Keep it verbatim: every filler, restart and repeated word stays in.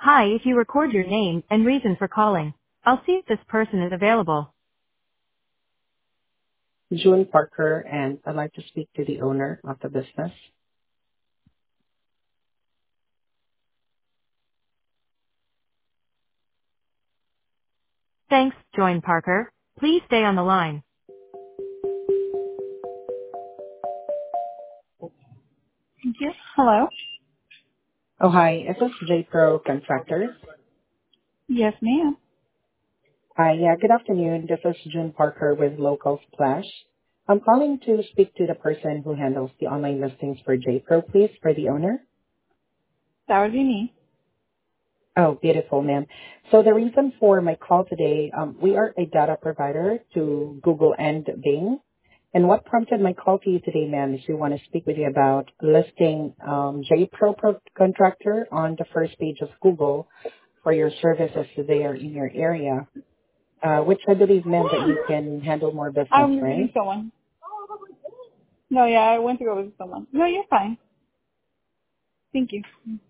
Hi, if you record your name and reason for calling, I'll see if this person is available. June Parker, and I'd like to speak to the owner of the business. Thanks, Join Parker. Please stay on the line. Thank you. Hello? Oh, hi. Is this J Pro Contractors? Yes, ma'am. Hi, yeah, good afternoon. This is June Parker with Local Splash. I'm calling to speak to the person who handles the online listings for J Pro, please, for the owner. That would be me. Oh, beautiful, ma'am. So the reason for my call today, um, we are a data provider to Google and Bing. And what prompted my call to you today, ma'am, is we want to speak with you about listing um, J Pro Pro Contractor on the first page of Google for your services there in your area, uh, which I believe meant that you can handle more business, I'm visiting right? someone. No, yeah, I went to go visit someone. No, you're fine. Thank you.